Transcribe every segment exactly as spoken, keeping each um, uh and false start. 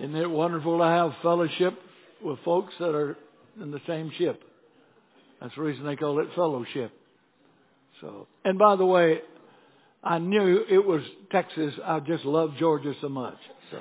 Isn't it wonderful to have fellowship with folks that are in the same ship? That's the reason they call it fellowship. So, and by the way, I knew it was Texas. I just love Georgia so much. So,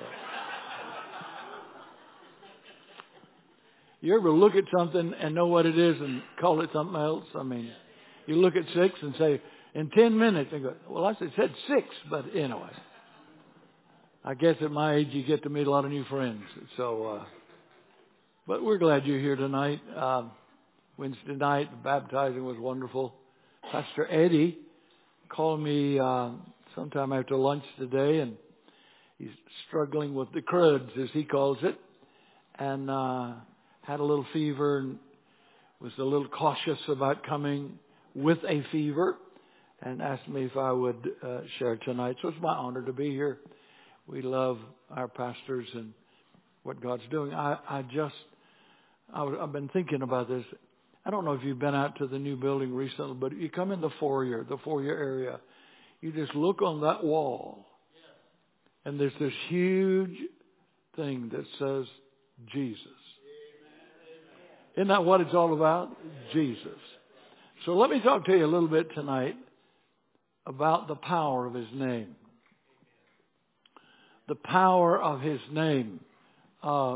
you ever look at something and know what it is and call it something else? I mean, you look at six and say, in ten minutes, and go, well, I said six, but anyway. I guess at my age you get to meet a lot of new friends. So, uh, but we're glad you're here tonight. Uh, Wednesday night, the baptizing was wonderful. Pastor Eddie called me uh, sometime after lunch today, and he's struggling with the cruds, as he calls it, and uh, had a little fever and was a little cautious about coming with a fever, and asked me if I would uh, share tonight. So it's my honor to be here. We love our pastors and what God's doing. I, I just, I, I've been thinking about this. I don't know if you've been out to the new building recently, but you come in the foyer, the foyer area, you just look on that wall, and there's this huge thing that says Jesus. Isn't that what it's all about? Jesus. So let me talk to you a little bit tonight about the power of His name. The power of His name. Uh,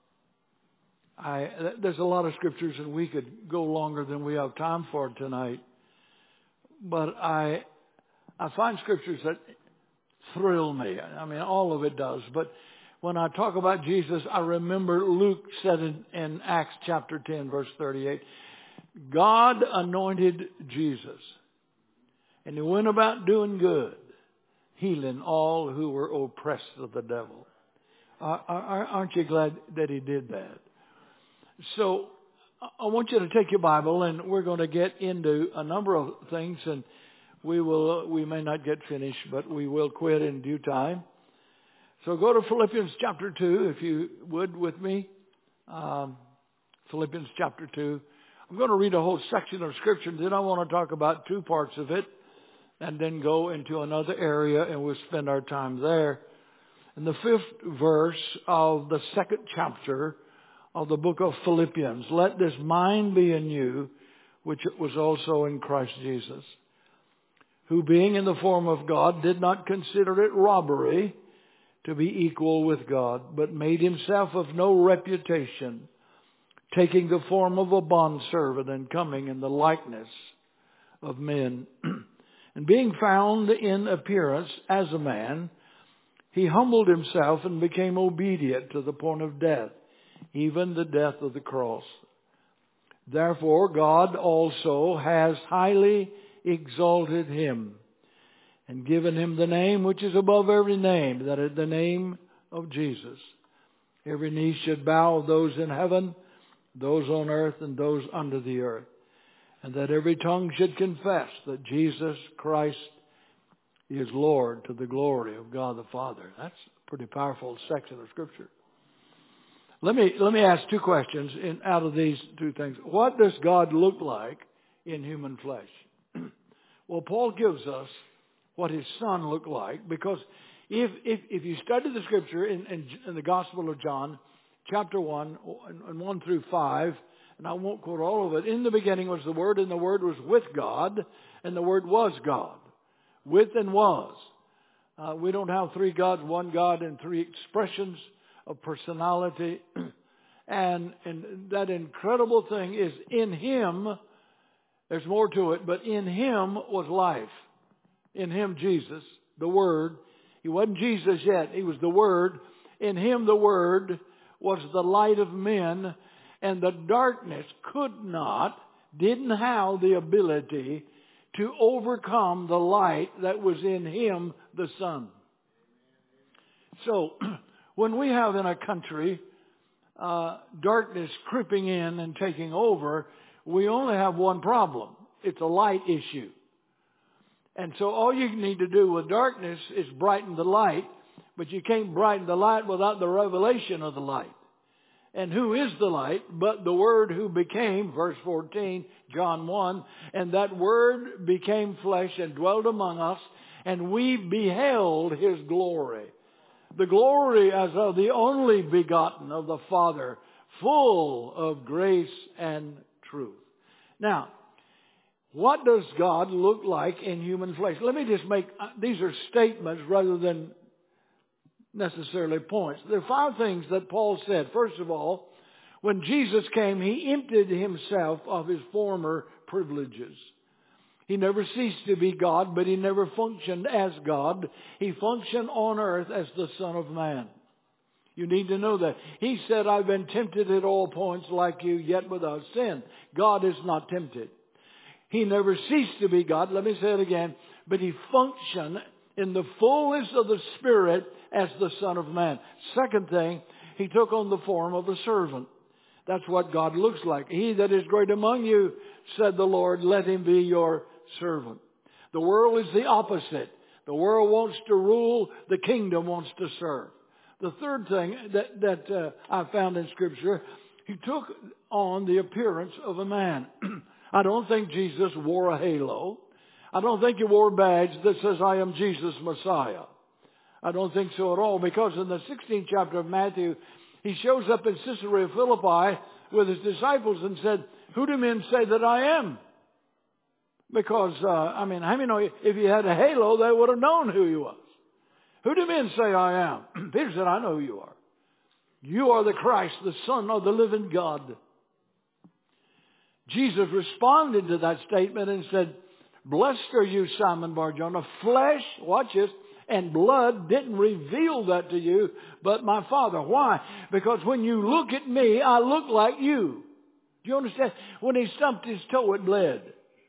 I, there's a lot of scriptures, and we could go longer than we have time for tonight. But I, I find scriptures that thrill me. I mean, all of it does. But when I talk about Jesus, I remember Luke said in, in Acts chapter ten, verse thirty-eight, God anointed Jesus, and He went about doing good, healing all who were oppressed of the devil. Uh, aren't you glad that He did that? So I want you to take your Bible, and we're going to get into a number of things, and we will. We may not get finished, but we will quit in due time. So go to Philippians chapter two, if you would, with me. Um, Philippians chapter two. I'm going to read a whole section of Scripture, and then I want to talk about two parts of it, and then go into another area, and we'll spend our time there. In the fifth verse of the second chapter of the book of Philippians, let this mind be in you, which it was also in Christ Jesus, who being in the form of God did not consider it robbery to be equal with God, but made Himself of no reputation, taking the form of a bondservant and coming in the likeness of men. And being found in appearance as a man, He humbled Himself and became obedient to the point of death, even the death of the cross. Therefore God also has highly exalted Him and given Him the name which is above every name, that at the name of Jesus every knee should bow, of those in heaven, those on earth, and those under the earth, and that every tongue should confess that Jesus Christ is Lord, to the glory of God the Father. That's a pretty powerful section of Scripture. Let me let me ask two questions in, out of these two things. What does God look like in human flesh? Well, Paul gives us what His Son looked like, because if if, if you study the Scripture in, in, in the Gospel of John, chapter one, and one through five, and I won't quote all of it. In the beginning was the Word, and the Word was with God, and the Word was God. With and was. Uh, we don't have three gods, one God, and three expressions of personality. and, and that incredible thing is in Him, there's more to it, but in Him was life. In Him, Jesus, the Word. He wasn't Jesus yet. He was the Word. In Him, the Word was the light of men, and the darkness could not, didn't have the ability to overcome the light that was in Him, the Son. So, when we have in a country uh, darkness creeping in and taking over, we only have one problem. It's a light issue. And so all you need to do with darkness is brighten the light, but you can't brighten the light without the revelation of the light. And who is the light but the Word who became, verse fourteen, John one, and that Word became flesh and dwelt among us, and we beheld His glory. the glory as of the only begotten of the Father, full of grace and truth. Now, what does God look like in human flesh? Let me just make, these are statements rather than necessarily points. There are five things that Paul said. First of all, when Jesus came, He emptied Himself of His former privileges. He never ceased to be God, but He never functioned as God. He functioned on earth as the Son of Man. You need to know that. He said, I've been tempted at all points like you, yet without sin. God is not tempted. He never ceased to be God. Let me say it again. But He functioned in the fullness of the Spirit as the Son of Man. Second thing, He took on the form of a servant. That's what God looks like. He that is great among you, said the Lord, let him be your servant. The world is the opposite. The world wants to rule. The kingdom wants to serve. The third thing that, that uh, I found in Scripture, He took on the appearance of a man. I don't think Jesus wore a halo. I don't think He wore a badge that says, I am Jesus Messiah. I don't think so at all, because in the sixteenth chapter of Matthew, He shows up in Caesarea Philippi with His disciples and said, who do men say that I am? Because, uh, I mean, how many know if He had a halo, they would have known who He was. Who do men say I am? Peter said, I know who you are. You are the Christ, the Son of the living God. Jesus responded to that statement and said, blessed are you, Simon Bar-Jonah. Flesh, watch this, and blood didn't reveal that to you, but my Father. Why? Because when you look at me, I look like you. Do you understand? When He stumped His toe, it bled.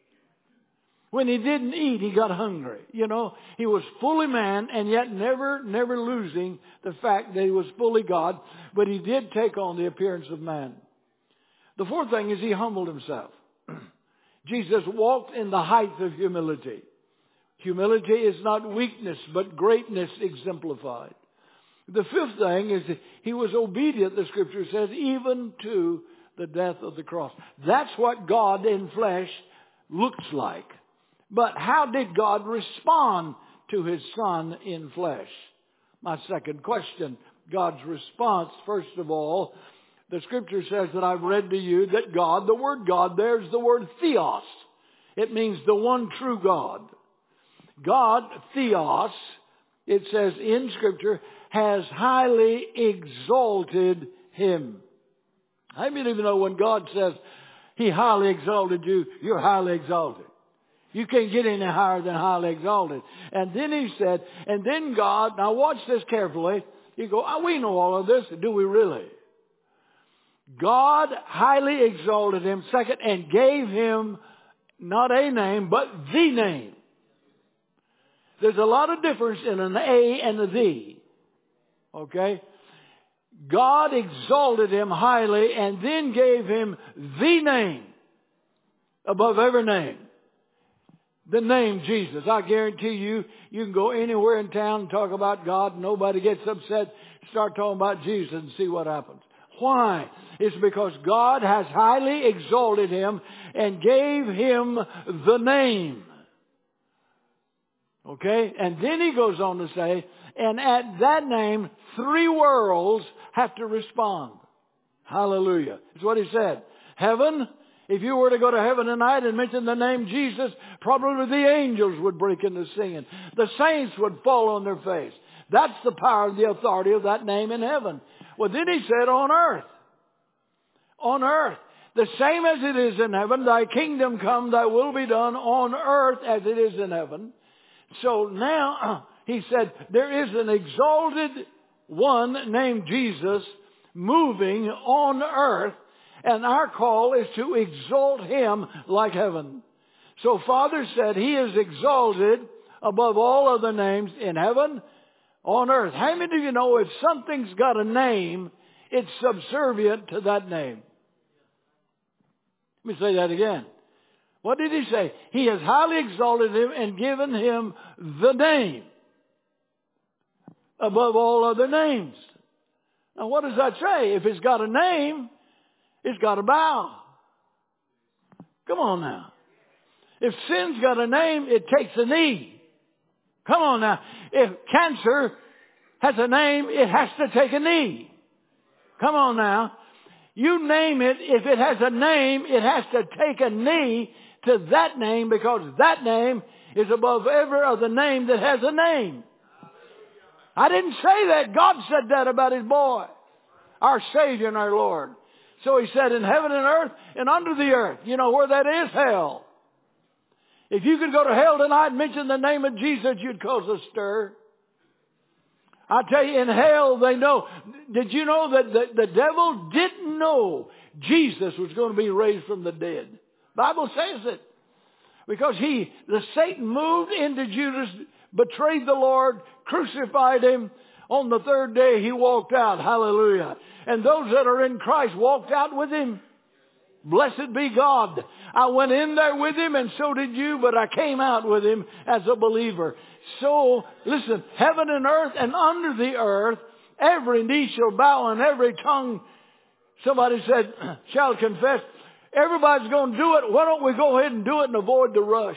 When He didn't eat, He got hungry. You know, He was fully man and yet never, never losing the fact that He was fully God. But He did take on the appearance of man. The fourth thing is He humbled Himself. Jesus walked in the height of humility. Humility is not weakness, but greatness exemplified. The fifth thing is that He was obedient, the Scripture says, even to the death of the cross. That's what God in flesh looks like. But how did God respond to His Son in flesh? My second question, God's response, first of all, the Scripture says that I've read to you that God, the word God, there's the word theos. It means the one true God. God, theos, it says in Scripture, has highly exalted Him. I mean, even though when God says He highly exalted you, you're highly exalted. You can't get any higher than highly exalted. And then He said, and then God, now watch this carefully. You go, oh, we know all of this. Do we really? God highly exalted Him, second, and gave Him not a name, but the name. There's a lot of difference in an A and a the. Okay? God exalted Him highly and then gave Him the name above every name. The name Jesus. I guarantee you, you can go anywhere in town and talk about God. Nobody gets upset. Start talking about Jesus and see what happens. Why? It's because God has highly exalted Him and gave Him the name. Okay? And then He goes on to say, and at that name, three worlds have to respond. Hallelujah. That's what He said. Heaven, if you were to go to heaven tonight and mention the name Jesus, probably the angels would break into singing. The saints would fall on their face. That's the power and the authority of that name in heaven. Well, then He said on earth. On earth. The same as it is in heaven. Thy kingdom come, thy will be done on earth as it is in heaven. So now, He said, there is an exalted one named Jesus moving on earth. And our call is to exalt Him like heaven. So Father said He is exalted above all other names in heaven, on earth. How many of you know if something's got a name, it's subservient to that name? Let me say that again. What did He say? He has highly exalted Him and given Him the name above all other names. Now what does that say? If it's got a name, it's got to bow. Come on now. If sin's got a name, it takes a knee. Come on now. If cancer has a name, it has to take a knee. Come on now. You name it, if it has a name, it has to take a knee to that name, because that name is above every other name that has a name. I didn't say that. God said that about His boy, our Savior and our Lord. So He said, in heaven and earth and under the earth. You know where that is? Hell. If you could go to hell tonight and mention the name of Jesus, you'd cause a stir. I tell you, in hell they know. Did you know that the, the devil didn't know Jesus was going to be raised from the dead? The Bible says it. Because he, the Satan moved into Judas, betrayed the Lord, crucified Him. On the third day He walked out. Hallelujah. And those that are in Christ walked out with Him. Blessed be God. I went in there with Him, and so did you, but I came out with Him as a believer. So, listen, heaven and earth and under the earth, every knee shall bow and every tongue, somebody said, shall confess. Everybody's going to do it. Why don't we go ahead and do it and avoid the rush?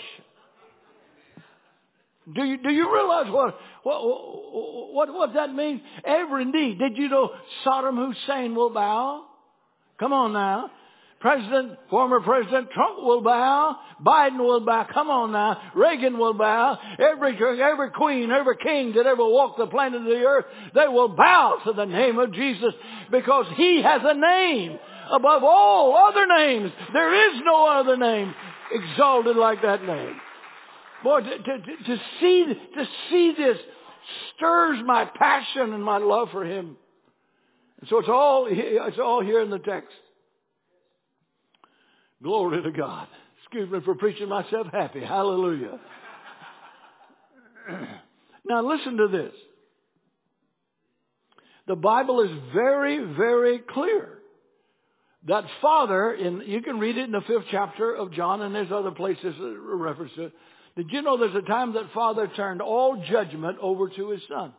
Do you, do you realize what, what, what, what that means? Every knee. Did you know Saddam Hussein will bow? Come on now. President, former President Trump will bow. Biden will bow. Come on now. Reagan will bow. Every, every queen, every king that ever walked the planet of the earth, they will bow to the name of Jesus, because He has a name above all other names. There is no other name exalted like that name. Boy, to, to, to see, to see this stirs my passion and my love for Him. And so it's all, it's all here in the text. Glory to God. Excuse me for preaching myself happy. Hallelujah. Now listen to this. The Bible is very, very clear that Father, in, you can read it in the fifth chapter of John, and there's other places that reference to it. Did you know there's a time that Father turned all judgment over to His Son?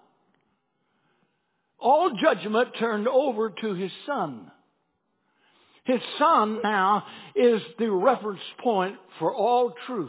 All judgment turned over to His Son. His Son now is the reference point for all truth.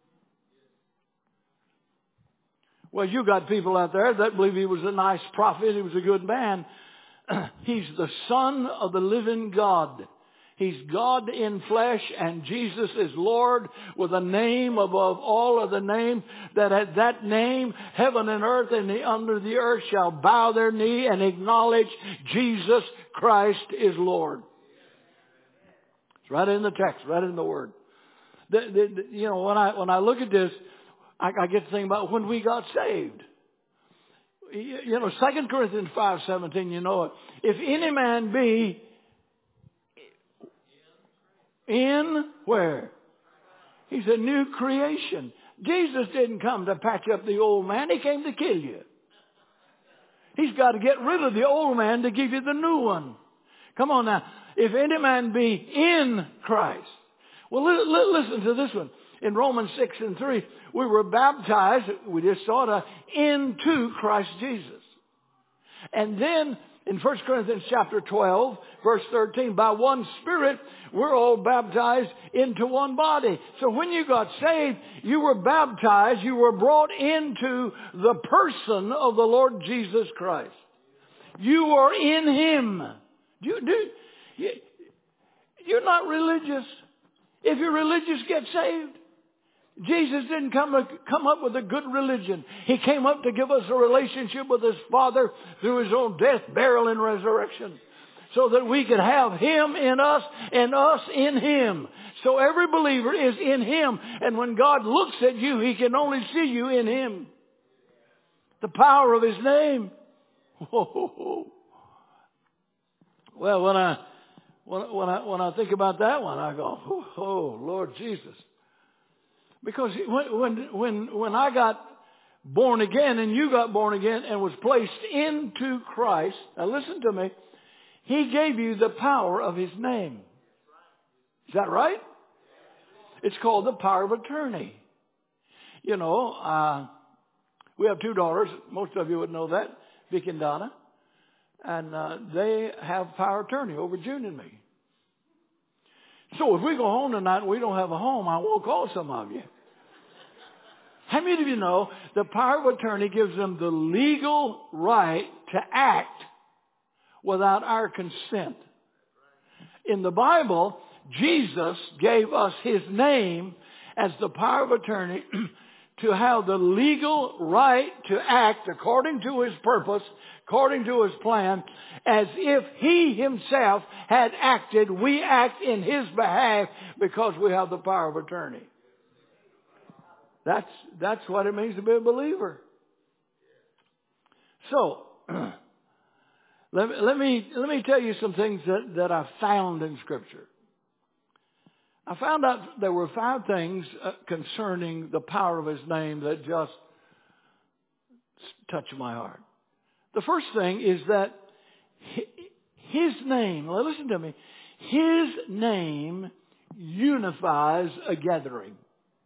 Well, you got people out there that believe He was a nice prophet, He was a good man. He's the Son of the living God. He's God in flesh, and Jesus is Lord with a name above all other names, that at that name heaven and earth and the under the earth shall bow their knee and acknowledge Jesus Christ is Lord. It's right in the text, right in the Word. The, the, the, you know, when I when I look at this, I, I get to think about when we got saved. You, you know, Second Corinthians five seventeen, you know it. If any man be in where? He's a new creation. Jesus didn't come to patch up the old man. He came to kill you. He's got to get rid of the old man to give you the new one. Come on now. If any man be in Christ. Well, li- li- listen to this one. In Romans six and three, we were baptized, we just saw it, into Christ Jesus. And then in First Corinthians chapter twelve, verse thirteen, by one Spirit, we're all baptized into one body. So when you got saved, you were baptized, you were brought into the person of the Lord Jesus Christ. You are in Him. Do you, do, you, you're not religious. If you're religious, get saved. Jesus didn't come, come up with a good religion. He came up to give us a relationship with His Father through His own death, burial, and resurrection, so that we could have Him in us and us in Him. So every believer is in Him. And when God looks at you, He can only see you in Him. The power of His name. Whoa. Well, when I, when, when I, when I think about that one, I go, oh, Lord Jesus. Because when, when, when, when I got born again and you got born again and was placed into Christ, now listen to me, He gave you the power of His name. Is that right? It's called the power of attorney. You know, uh, we have two daughters. Most of you would know that, Vic and Donna. And uh, they have power of attorney over June and me. So if we go home tonight and we don't have a home, I won't call some of you. How many of you know the power of attorney gives them the legal right to act without our consent? In the Bible, Jesus gave us His name as the power of attorney to have the legal right to act according to His purpose, according to His plan, as if He Himself had acted. We act in His behalf because we have the power of attorney. That's, that's what it means to be a believer. So, let, let me, let me tell you some things that, that I found in Scripture. I found out there were five things uh, concerning the power of His name that just touched my heart. The first thing is that His name, well, listen to me, His name unifies a gathering.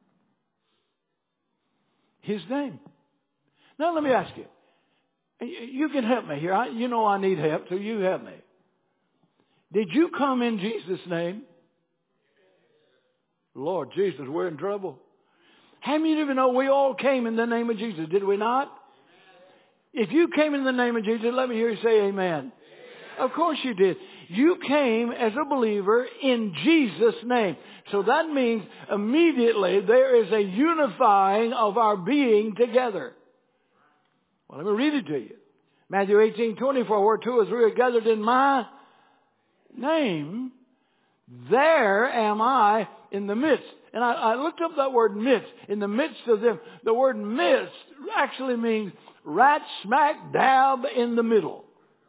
His name. Now let me ask you. You can help me here. I, you know I need help, so you help me. Did you come in Jesus' name? Lord Jesus, we're in trouble. How many of you know we all came in the name of Jesus? Did we not? If you came in the name of Jesus, let me hear you say amen. Amen. Of course you did. You came as a believer in Jesus' name. So that means immediately there is a unifying of our being together. Well, let me read it to you. Matthew eighteen twenty-four, where two or three are gathered in my name, there am I in the midst. And I, I looked up that word midst. In the midst of them, the word midst actually means right smack dab in the middle.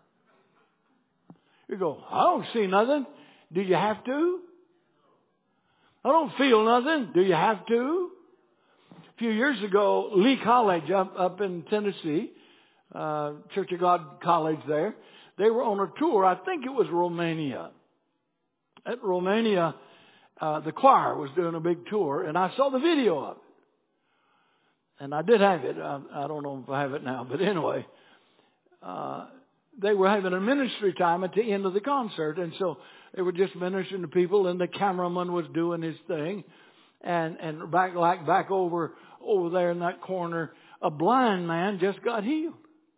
You go, I don't see nothing. Do you have to? I don't feel nothing. Do you have to? A few years ago, Lee College up, up in Tennessee, uh, Church of God College there, they were on a tour. I think it was Romania. At Romania, uh, the choir was doing a big tour, and I saw the video of it. And I did have it. I, I don't know if I have it now, but anyway, uh, they were having a ministry time at the end of the concert, and so they were just ministering to people, and the cameraman was doing his thing, and and back like back over over there in that corner, a blind man just got healed.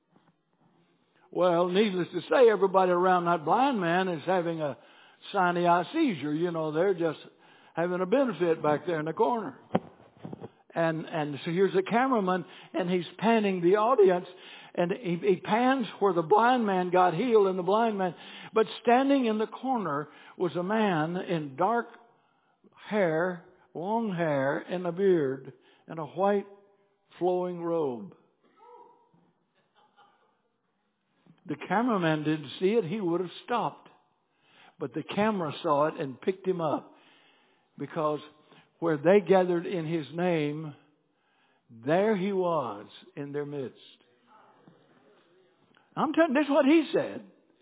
Well, needless to say, everybody around that blind man is having a sinus seizure. You know, they're just having a benefit back there in the corner. And and so here's a cameraman, and he's panning the audience, and he, he pans where the blind man got healed, and the blind man. But standing in the corner was a man in dark hair, long hair, and a beard, and a white flowing robe. The cameraman didn't see it; he would have stopped. But the camera saw it and picked him up, because where they gathered in His name, there He was in their midst. I'm telling you, this is what He said.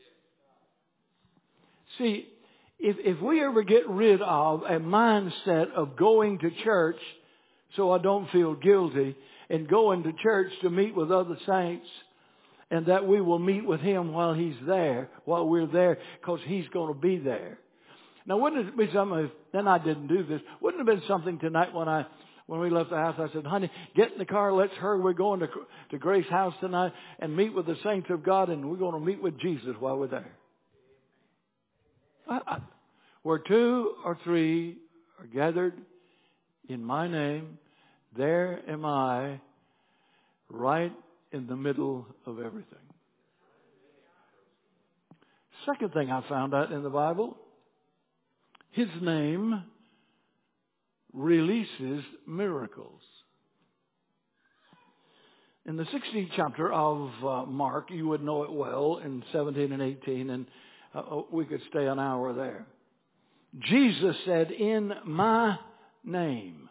See, if, if we ever get rid of a mindset of going to church so I don't feel guilty, and going to church to meet with other saints, and that we will meet with Him while He's there, while we're there, because He's going to be there. Now, wouldn't it be something, if, then I didn't do this, wouldn't it have been something tonight when I, when we left the house, I said, honey, get in the car, let's hurry, we're going to, to Grace House tonight and meet with the saints of God, and we're going to meet with Jesus while we're there. I, I, where two or three are gathered in my name, there am I, right in the middle of everything. Second thing I found out in the Bible, His name releases miracles. In the sixteenth chapter of uh, Mark, you would know it well, in seventeen and eighteen, and uh, we could stay an hour there. Jesus said, in my name,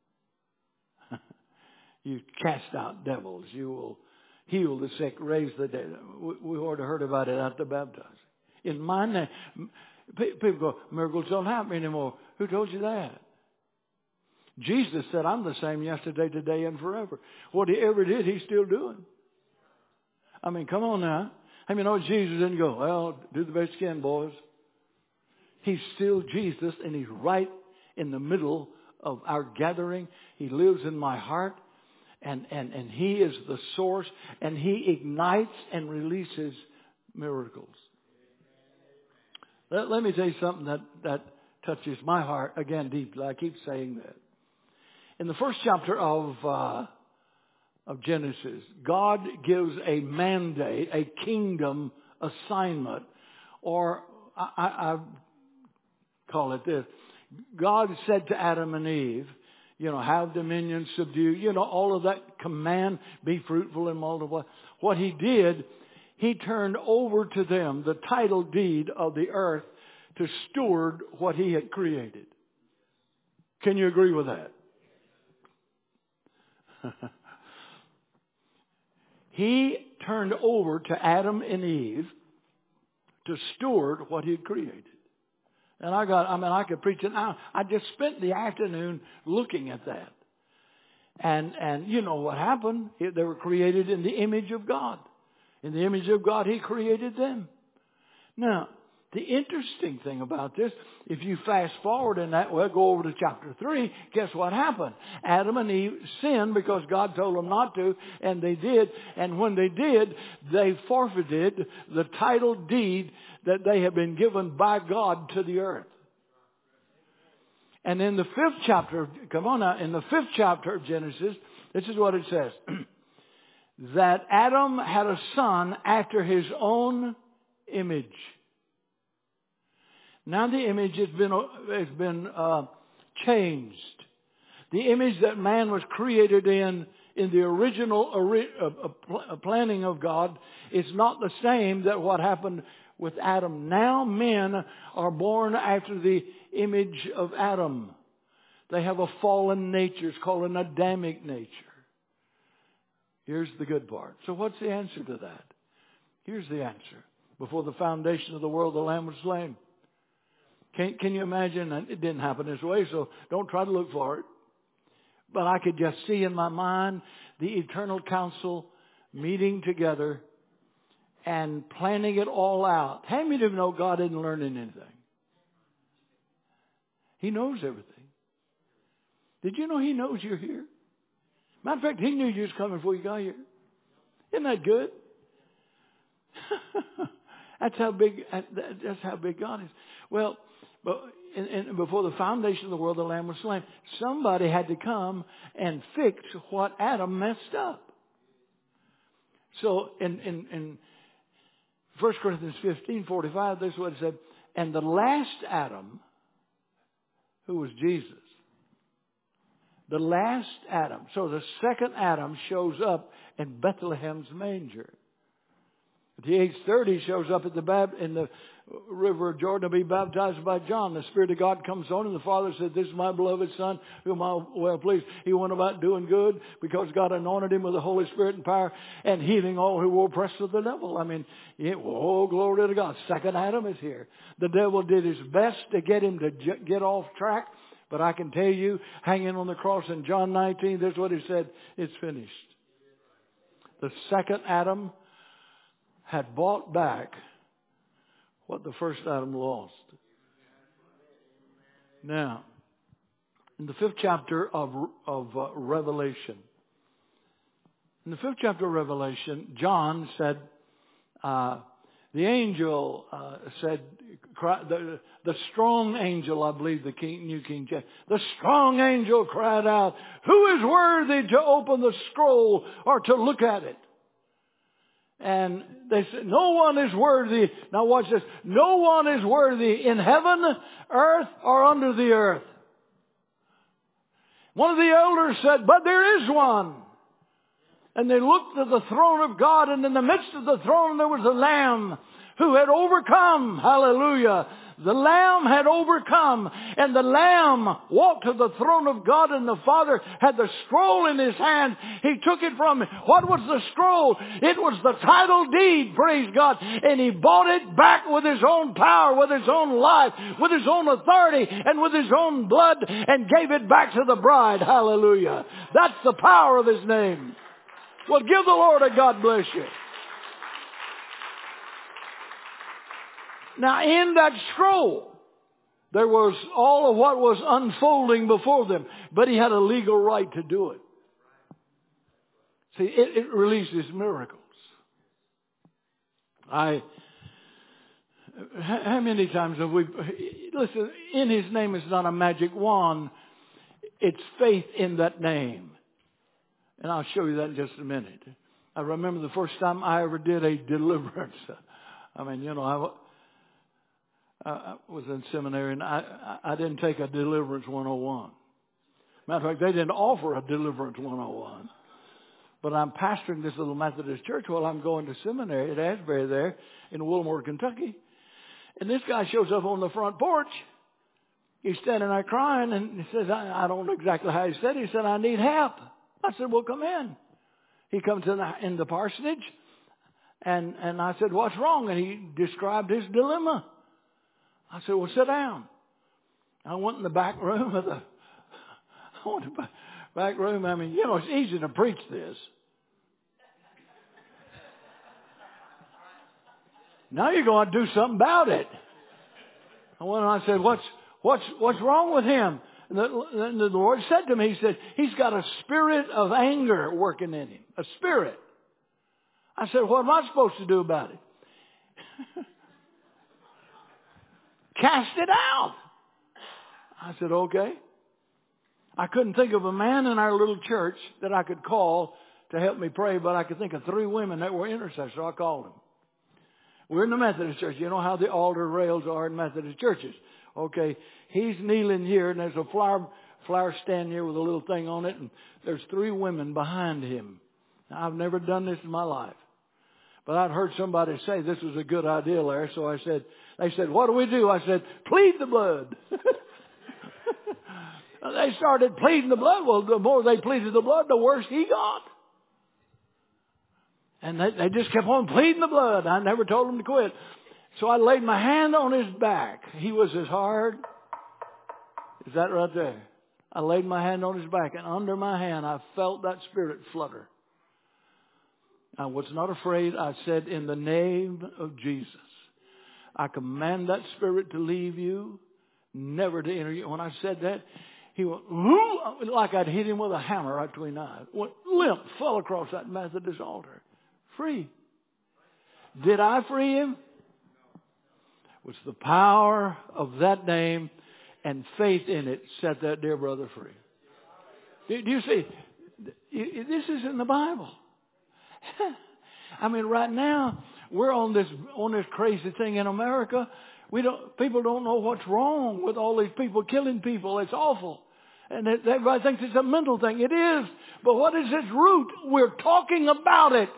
you cast out devils, you will heal the sick, raise the dead. We, we already heard about it at the baptizing. In my name. People go, miracles don't happen anymore. Who told you that? Jesus said, I'm the same yesterday, today, and forever. What He ever did, He's still doing. I mean, come on now. I mean, you know, Jesus didn't go, well, do the best you can, boys. He's still Jesus, and He's right in the middle of our gathering. He lives in my heart. And, and, and He is the source, and He ignites and releases miracles. Let, let me tell you something that, that touches my heart, again, deeply. I keep saying that. In the first chapter of, uh, of Genesis, God gives a mandate, a kingdom assignment, or I, I, I call it this. God said to Adam and Eve, you know, have dominion, subdue, you know, all of that command, be fruitful and multiply. What He did, He turned over to them the title deed of the earth to steward what He had created. Can you agree with that? He turned over to Adam and Eve to steward what He had created. And I got, I mean, I could preach it now. I just spent the afternoon looking at that. And, and you know what happened? They were created in the image of God. In the image of God, He created them. Now, the interesting thing about this, if you fast forward in that, well, go over to chapter three, guess what happened? Adam and Eve sinned because God told them not to, and they did. And when they did, they forfeited the title deed that they had been given by God to the earth. And in the fifth chapter, come on now, in the fifth chapter of Genesis, this is what it says. That Adam had a son after his own image. Now the image has been, has been uh, changed. The image that man was created in, in the original ori- uh, uh, planning of God, is not the same that what happened with Adam. Now men are born after the image of Adam. They have a fallen nature. It's called an Adamic nature. Here's the good part. So what's the answer to that? Here's the answer. Before the foundation of the world, the Lamb was slain. Can, can you imagine? It didn't happen this way, so don't try to look for it. But I could just see in my mind the eternal council meeting together and planning it all out. How many of you know God isn't learning anything? He knows everything. Did you know He knows you're here? Matter of fact, He knew you was coming before you got here. Isn't that good? That's how big. That's how big God is. Well, but in, in, before the foundation of the world, the Lamb was slain. Somebody had to come and fix what Adam messed up. So in in, in First Corinthians fifteen forty-five, this is what it said. And the last Adam, who was Jesus, the last Adam. So the second Adam shows up in Bethlehem's manger. At the age thirty, shows up at the bab- in the river of Jordan to be baptized by John. The Spirit of God comes on, and the Father said, "This is my beloved Son, whom I well pleased." He went about doing good because God anointed him with the Holy Spirit and power, and healing all who were oppressed of the devil. I mean, it, oh, glory to God. Second Adam is here. The devil did his best to get him to j- get off track. But I can tell you, hanging on the cross in John nineteen, this is what He said, it's finished. The second Adam had bought back what the first Adam lost. Now, in the fifth chapter of, of uh, Revelation, in the fifth chapter of Revelation, John said, uh, the angel uh, said, the, the strong angel, I believe the King, New King James, the strong angel cried out, "Who is worthy to open the scroll or to look at it?" And they said, no one is worthy. Now watch this. No one is worthy in heaven, earth, or under the earth. One of the elders said, but there is one. And they looked at the throne of God, and in the midst of the throne there was a Lamb who had overcome. Hallelujah. The Lamb had overcome, and the Lamb walked to the throne of God, and the Father had the scroll in His hand. He took it from him. What was the scroll? It was the title deed, praise God. And He bought it back with His own power, with His own life, with His own authority, and with His own blood, and gave it back to the bride. Hallelujah. That's the power of His name. Well, give the Lord a God bless you. Now, in that scroll, there was all of what was unfolding before them, but He had a legal right to do it. See, it, it releases miracles. I, how many times have we, listen, in His name is not a magic wand. It's faith in that name. And I'll show you that in just a minute. I remember the first time I ever did a deliverance. I mean, you know, I, I was in seminary and I, I didn't take a deliverance one oh one. Matter of fact, they didn't offer a deliverance one oh one. But I'm pastoring this little Methodist church while I'm going to seminary at Asbury there in Wilmore, Kentucky. And this guy shows up on the front porch. He's standing there crying, and he says, I, I don't know exactly how he said it. He said, I need help. I said, well, come in. He comes in the, in the parsonage, and, and I said, what's wrong? And he described his dilemma. I said, well, sit down. I went in the back room of the, I went in the back room. I mean, you know, it's easy to preach this. Now you're going to do something about it. I went and I said, what's, what's, what's wrong with him? And the, and the Lord said to me, He said, he's got a spirit of anger working in him. A spirit. I said, what am I supposed to do about it? Cast it out. I said, okay. I couldn't think of a man in our little church that I could call to help me pray, but I could think of three women that were intercessors. So I called them. We're in the Methodist church. You know how the altar rails are in Methodist churches. Okay, he's kneeling here, and there's a flower flower stand here with a little thing on it, and there's three women behind him. Now, I've never done this in my life, but I'd heard somebody say this was a good idea, Larry. So I said, they said, what do we do? I said, plead the blood. They started pleading the blood. Well, the more they pleaded the blood, the worse he got. And they, they just kept on pleading the blood. I never told them to quit. So I laid my hand on his back. He was as hard. Is that right there? I laid my hand on his back, and under my hand I felt that spirit flutter. I was not afraid. I said, in the name of Jesus, I command that spirit to leave you, never to enter you. When I said that, he went, like I'd hit him with a hammer right between the eyes. Went limp, fell across that Methodist altar. Free. Did I free him? It was the power of that name and faith in it set that dear brother free. Do, do you see? This is in the Bible. I mean, right now we're on this on this crazy thing in America. We don't. People don't know what's wrong with all these people killing people. It's awful, and everybody thinks it's a mental thing. It is, but what is its root? We're talking about it.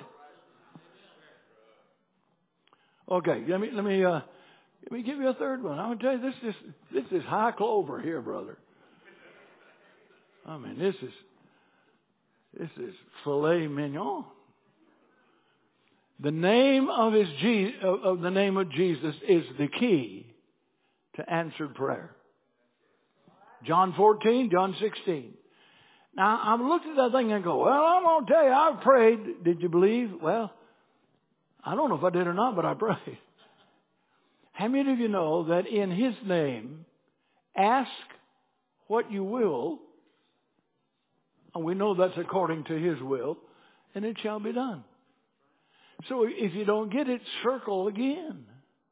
Okay, let me let me uh, let me give you a third one. I'm gonna tell you this is this is high clover here, brother. I mean, this is this is filet mignon. The name of his Je- of the name of Jesus is the key to answered prayer. John fourteen, John sixteen. Now I'm looking at that thing and go, well, I'm gonna tell you, I've prayed. Did you believe? Well, I don't know if I did or not, but I prayed. How many of you know that in His name, ask what you will, and we know that's according to His will, and it shall be done. So if you don't get it, circle again.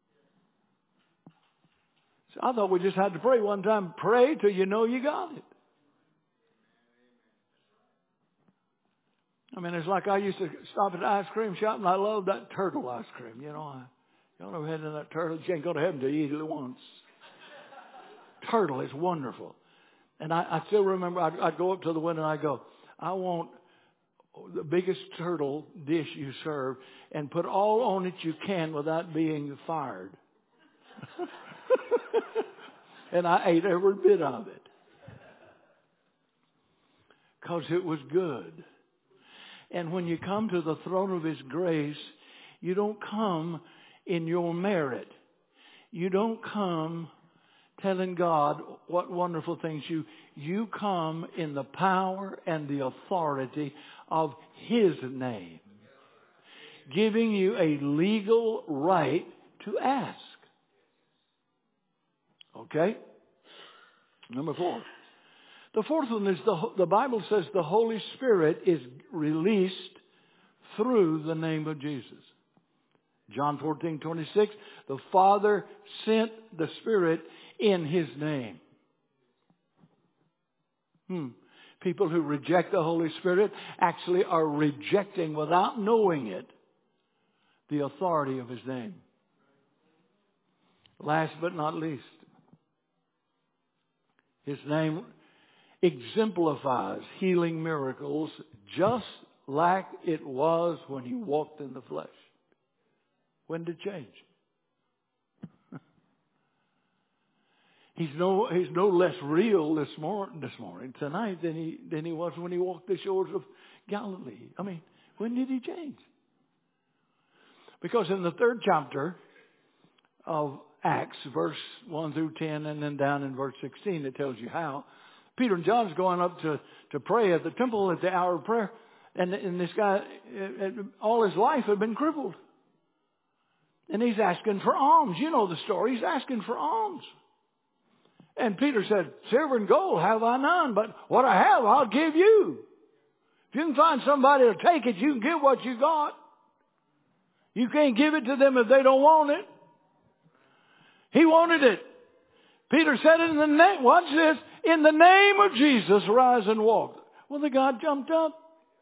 So I thought we just had to pray one time. Pray till you know you got it. I mean, it's like I used to stop at the ice cream shop, and I loved that turtle ice cream. You know, I, you know, had in that turtle. You ain't go to heaven till you eat it once. Turtle is wonderful. And I, I still remember I'd, I'd go up to the window and I'd go, I want the biggest turtle dish you serve and put all on it you can without being fired. And I ate every bit of it. Because it was good. And when you come to the throne of His grace, you don't come in your merit. You don't come telling God what wonderful things you... You come in the power and the authority of His name, giving you a legal right to ask. Okay? Number four. The fourth one is the, the Bible says the Holy Spirit is released through the name of Jesus. John fourteen twenty-six, the Father sent the Spirit in His name. Hmm. People who reject the Holy Spirit actually are rejecting, without knowing it, the authority of His name. Last but not least, His name exemplifies healing miracles just like it was when He walked in the flesh. When did it change? He's no, he's no less real this morning, this morning, tonight than he, than he was when He walked the shores of Galilee. I mean, when did He change? Because in the third chapter of Acts, verse one through ten, and then down in verse sixteen, it tells you how. Peter and John's going up to, to pray at the temple at the hour of prayer. And, and this guy, all his life had been crippled. And he's asking for alms. You know the story. He's asking for alms. And Peter said, silver and gold have I none, but what I have I'll give you. If you can find somebody to take it, you can give what you got. You can't give it to them if they don't want it. He wanted it. Peter said in the name, watch this, in the name of Jesus, rise and walk. Well, the guy jumped up.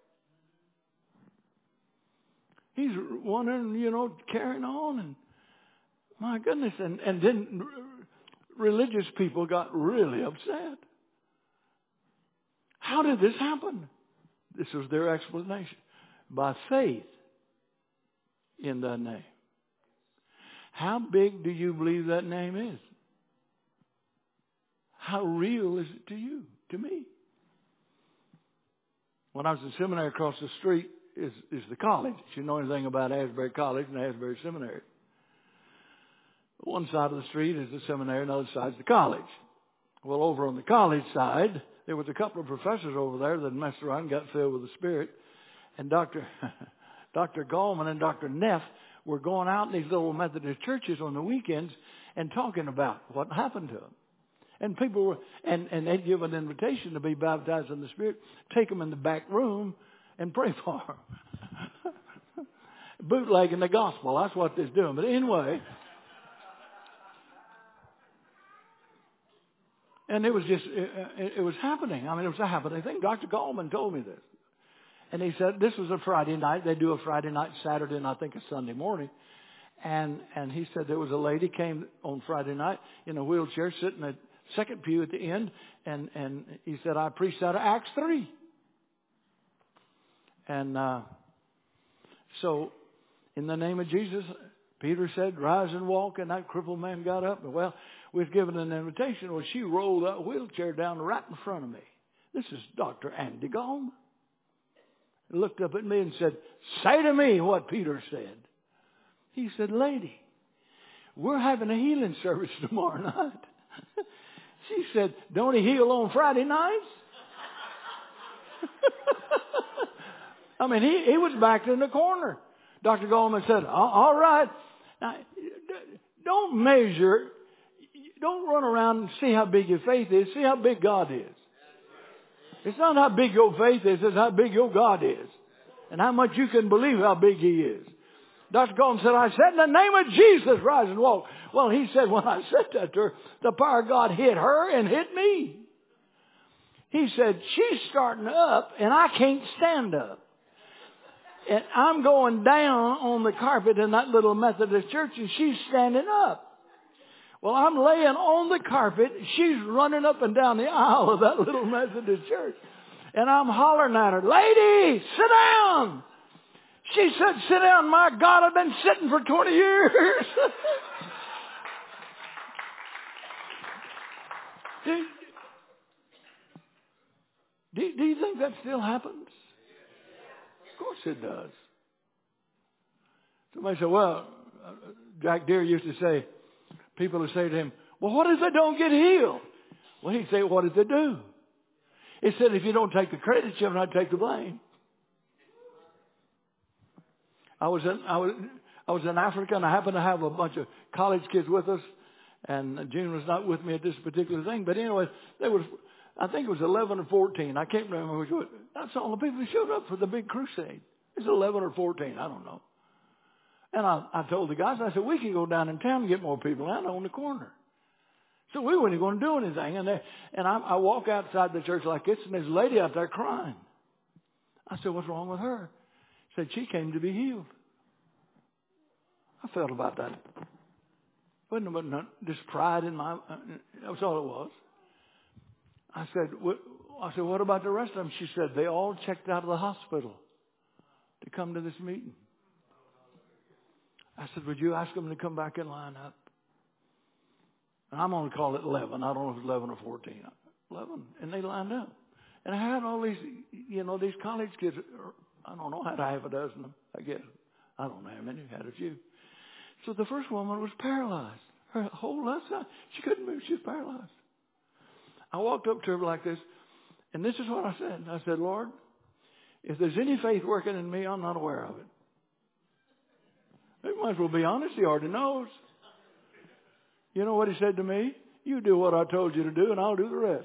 He's wondering, you know, carrying on, and my goodness, and, and then religious people got really upset. How did this happen? This was their explanation. By faith in the name. How big do you believe that name is? How real is it to you, to me? When I was in seminary, across the street is, is the college. If you know anything about Asbury College and Asbury Seminary. One side of the street is the seminary, and the other side is the college. Well, over on the college side, there was a couple of professors over there that messed around and got filled with the Spirit. And Doctor Doctor Gallman and Doctor Neff were going out in these little Methodist churches on the weekends and talking about what happened to them. And people were, and, and they'd give an invitation to be baptized in the Spirit, take them in the back room and pray for them. Bootlegging the gospel, that's what they're doing. But anyway, and it was just, it, it was happening. I mean, it was a happening thing. Doctor Gallman told me this. And he said, this was a Friday night. They do a Friday night, Saturday, and I think a Sunday morning. And, and he said there was a lady came on Friday night in a wheelchair sitting at second pew at the end, and, and he said, I preached out of Acts three. And uh, so, in the name of Jesus, Peter said, rise and walk, and that crippled man got up. And well, we've given an invitation. Well, she rolled that wheelchair down right in front of me. This is Doctor Andy Gallman. He looked up at me and said, say to me what Peter said. He said, lady, we're having a healing service tomorrow night. She said, don't he heal on Friday nights? I mean, he, he was backed in the corner. Doctor Gallman said, all right. Now, don't measure, don't run around and see how big your faith is. See how big God is. It's not how big your faith is, it's how big your God is. And how much you can believe how big He is. Doctor Gallman said, I said, in the name of Jesus, rise and walk. Well, he said, when I said that to her, the power of God hit her and hit me. He said, she's starting up and I can't stand up. And I'm going down on the carpet in that little Methodist church and she's standing up. Well, I'm laying on the carpet. She's running up and down the aisle of that little Methodist church. And I'm hollering at her, lady, sit down. She said, sit down. My God, I've been sitting for twenty years. do, do, do you think that still happens? Of course it does. Somebody said, well, Jack Deere used to say, people would say to him, well, what if they don't get healed? Well, he'd say, what did they do? He said, if you don't take the credit, you have not take the blame. I was in, I was, I was in Africa, and I happened to have a bunch of college kids with us, and June was not with me at this particular thing. But anyway, there was, I think it was eleven or fourteen. I can't remember which one. That's all the people who showed up for the big crusade. It's eleven or fourteen. I don't know. And I, I told the guys, I said, we can go down in town and get more people out on the corner. So we weren't going to do anything. And, they, and I, I walk outside the church like this, and there's a lady out there crying. I said, what's wrong with her? She said, she came to be healed. I felt about that. Wasn't but not, just pride in my, uh, that's all it was. I said, what, I said, what about the rest of them? She said, they all checked out of the hospital to come to this meeting. I said, would you ask them to come back and line up? And I'm going to call it eleven. I don't know if it's eleven or fourteen. eleven. And they lined up. And I had all these, you know, these college kids. I don't know, I had half a dozen of them, I guess. I don't know how many. I had a few. So the first woman was paralyzed. Her whole left side. She couldn't move. She was paralyzed. I walked up to her like this. And this is what I said. I said, Lord, if there's any faith working in me, I'm not aware of it. He might as well be honest. He already knows. You know what he said to me? You do what I told you to do, and I'll do the rest.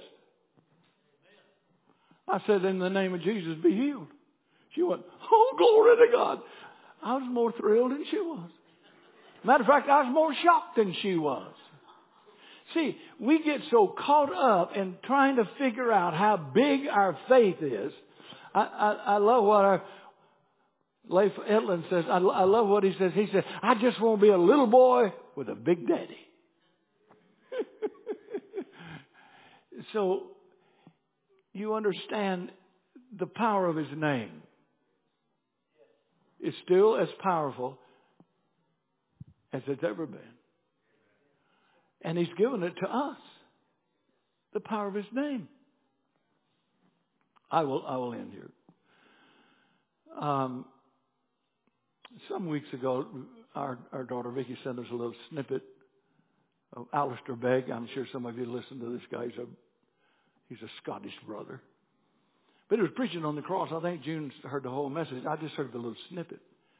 I said, in the name of Jesus, be healed. She went, oh, glory to God. I was more thrilled than she was. Matter of fact, I was more shocked than she was. See, we get so caught up in trying to figure out how big our faith is. I, I, I love what our Leif Edlund says. I, I love what he says. He said, I just want to be a little boy with a big daddy. So you understand the power of his name. It's still as powerful as it's ever been. And he's given it to us. The power of his name. I will, I will end here. Um, some weeks ago, our, our daughter Vicky sent us a little snippet of Alistair Begg. I'm sure some of you listen to this guy. He's a, he's a Scottish brother. But he was preaching on the cross. I think June heard the whole message. I just heard the little snippet.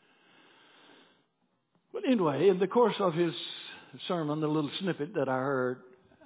But anyway, in the course of his sermon, the little snippet that I heard,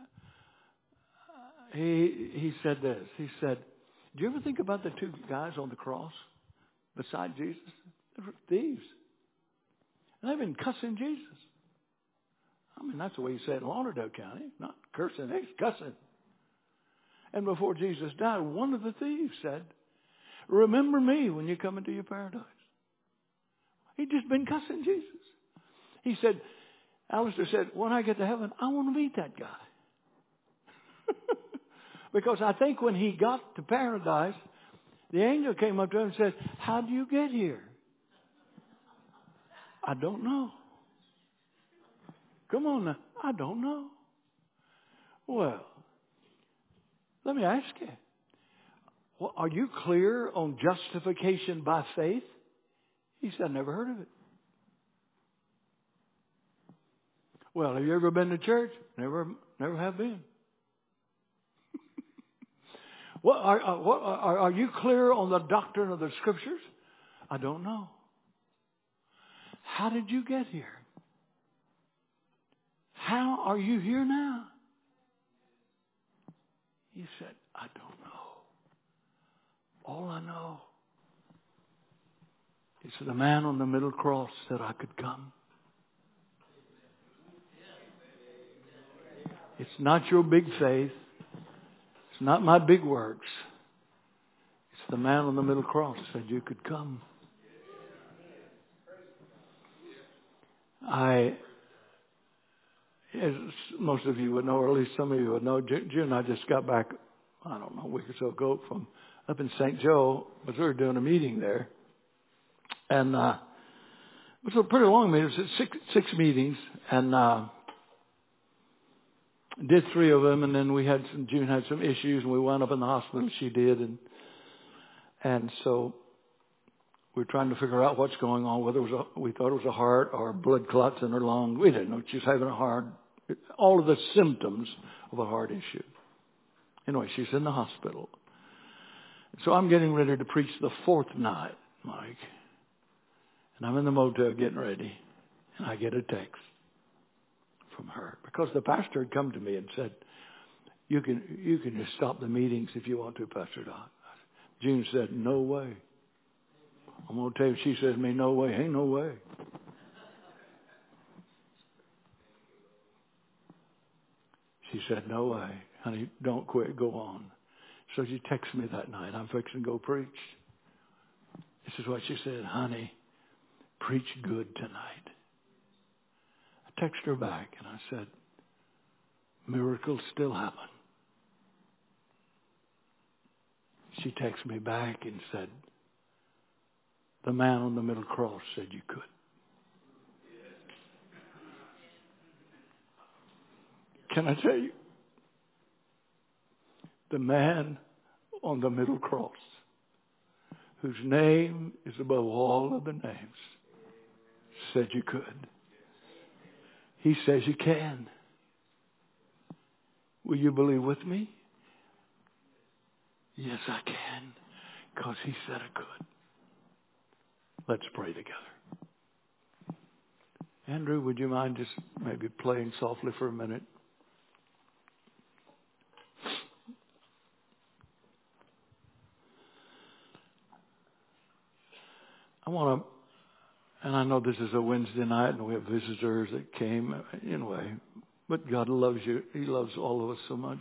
he he said this. He said, do you ever think about the two guys on the cross beside Jesus? They were thieves. And they've been cussing Jesus. I mean, that's the way he said in Lauderdale County. Not cursing, he's cussing. And before Jesus died, one of the thieves said, remember me when you come into your paradise. He'd just been cussing Jesus. He said, Alistair said, when I get to heaven, I want to meet that guy. Because I think when he got to paradise, the angel came up to him and said, how do you get here? I don't know. Come on now. I don't know. Well, let me ask you. Well, are you clear on justification by faith? He said, I never heard of it. Well, have you ever been to church? Never, never have been. What are, are, what are, are you clear on the doctrine of the Scriptures? I don't know. How did you get here? How are you here now? He said, I don't know. All I know is the man on the middle cross said I could come. It's not your big faith. It's not my big works. It's the man on the middle cross said you could come. I, as most of you would know, or at least some of you would know, June and I just got back, I don't know, a week or so ago from up in Saint Joe, Missouri, doing a meeting there. And uh, it was a pretty long meeting. It was six, six meetings, and uh, did three of them, and then we had some, June had some issues, and we wound up in the hospital. She did, and and so we were trying to figure out what's going on. Whether it was a, we thought it was a heart or blood clots in her lung. We didn't know she was having a heart. All of the symptoms of a heart issue. Anyway, she's in the hospital. So I'm getting ready to preach the fourth night, Mike, and I'm in the motel getting ready, and I get a text from her, because the pastor had come to me and said, you can you can just stop the meetings if you want to, Pastor Doc. June said, no way. I'm going to tell you, she says to me, no way, ain't no way. She said, no way. Honey, don't quit, go on. So she texted me that night. I'm fixing to go preach. This is what she said, honey, preach good tonight. I texted her back and I said, miracles still happen. She texted me back and said, the man on the middle cross said you could. Can I tell you? The man on the middle cross, whose name is above all other names, said you could. He says you can. Will you believe with me? Yes, I can, because he said I could. Let's pray together. Andrew, would you mind just maybe playing softly for a minute? I want to, and I know this is a Wednesday night and we have visitors that came anyway, but God loves you. He loves all of us so much.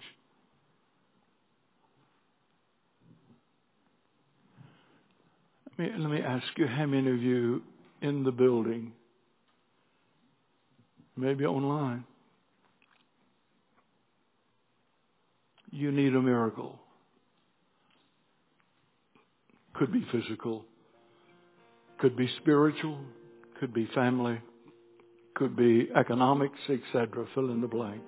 Let me, let me ask you, how many of you in the building, maybe online, you need a miracle? Could be physical, could be spiritual, could be family, could be economics, et cetera. Fill in the blank.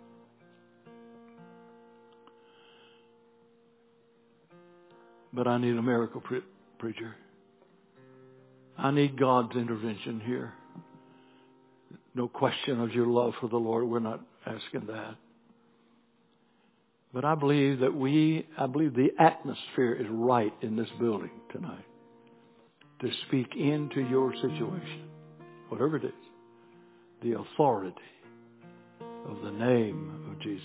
But I need a miracle, pre- preacher. I need God's intervention here. No question of your love for the Lord. We're not asking that. But I believe that we, I believe the atmosphere is right in this building tonight to speak into your situation, whatever it is, the authority of the name of Jesus.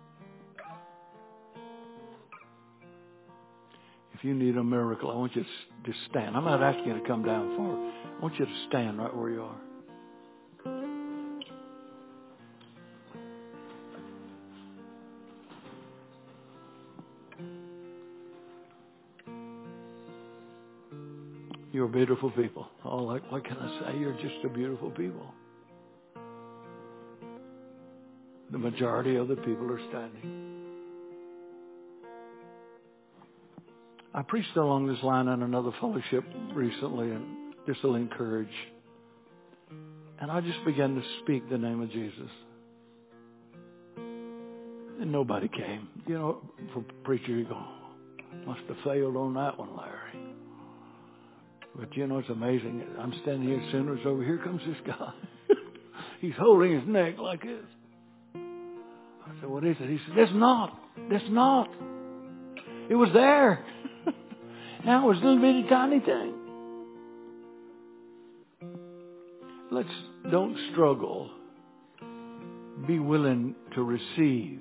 If you need a miracle, I want you to just stand. I'm not asking you to come down far. I want you to stand right where you are. You're beautiful people. Oh, like, what can I say? You're just a beautiful people. The majority of the people are standing. I preached along this line in another fellowship recently, and this will encourage. And I just began to speak the name of Jesus. And nobody came. You know, for preacher, you go, must have failed on that one, Larry. But you know, it's amazing. I'm standing here, sinners over here comes this guy. He's holding his neck like this. I said, what is it? He said, that's not. That's not. It was there. Now it was a little bitty tiny thing. Let's don't struggle. Be willing to receive.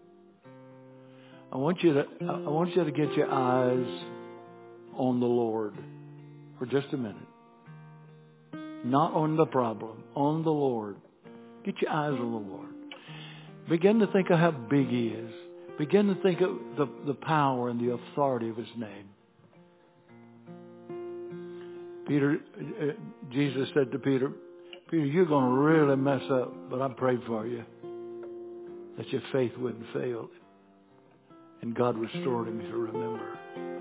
I want you to I want you to get your eyes on the Lord for just a minute. Not on the problem, on the Lord. Get your eyes on the Lord. Begin to think of how big He is. Begin to think of the, the power and the authority of His name. Peter, uh, Jesus said to Peter, Peter, you're going to really mess up, but I prayed for you that your faith wouldn't fail. And God restored him to remember.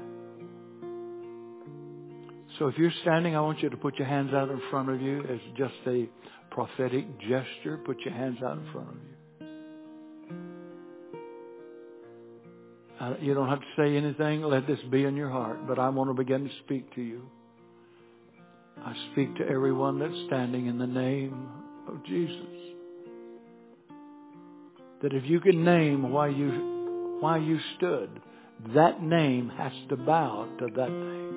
So if you're standing, I want you to put your hands out in front of you as just a prophetic gesture. Put your hands out in front of you. Uh, you don't have to say anything. Let this be in your heart. But I want to begin to speak to you. I speak to everyone that's standing in the name of Jesus. That if you can name why you, why you stood, that name has to bow to that name.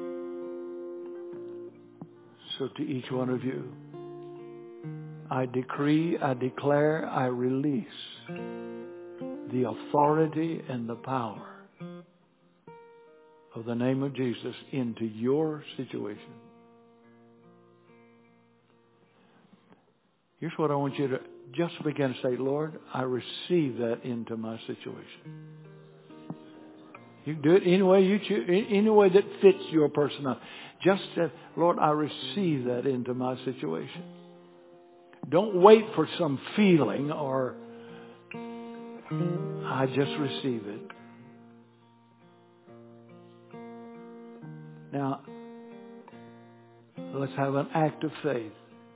So to each one of you, I decree, I declare, I release the authority and the power of the name of Jesus into your situation. Here's what I want you to just begin to say, Lord, I receive that into my situation. You can do it any way you choose, any way that fits your personality. Just say, Lord, I receive that into my situation. Don't wait for some feeling or I just receive it. Now, let's have an act of faith.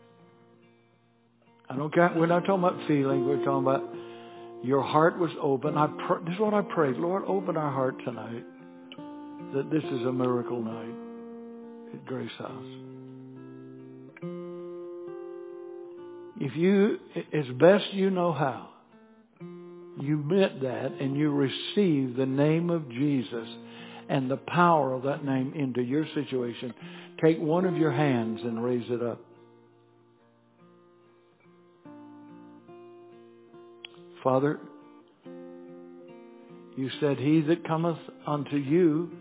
I don't care. We're not talking about feeling. We're talking about your heart was open. I pr- this is what I prayed. Lord, open our heart tonight that this is a miracle night at Grace House. If you, as best you know how, you meant that and you receive the name of Jesus and the power of that name into your situation, take one of your hands and raise it up. Father, you said, he that cometh unto you,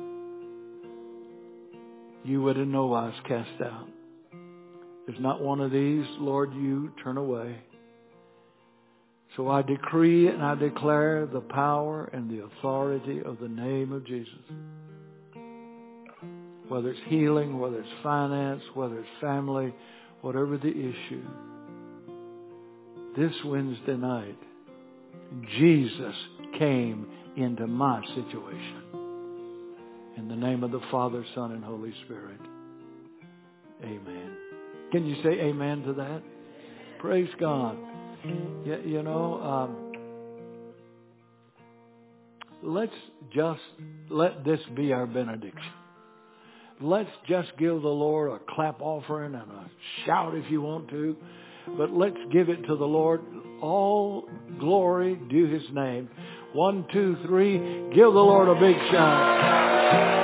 you would in no wise cast out. There's not one of these, Lord, you turn away. So I decree and I declare the power and the authority of the name of Jesus. Whether it's healing, whether it's finance, whether it's family, whatever the issue. This Wednesday night, Jesus came into my situation. In the name of the Father, Son, and Holy Spirit. Amen. Can you say amen to that? Praise God. You, you know, um, let's just let this be our benediction. Let's just give the Lord a clap offering and a shout if you want to. But let's give it to the Lord. All glory due His name. One, two, three. Give the Lord a big shout.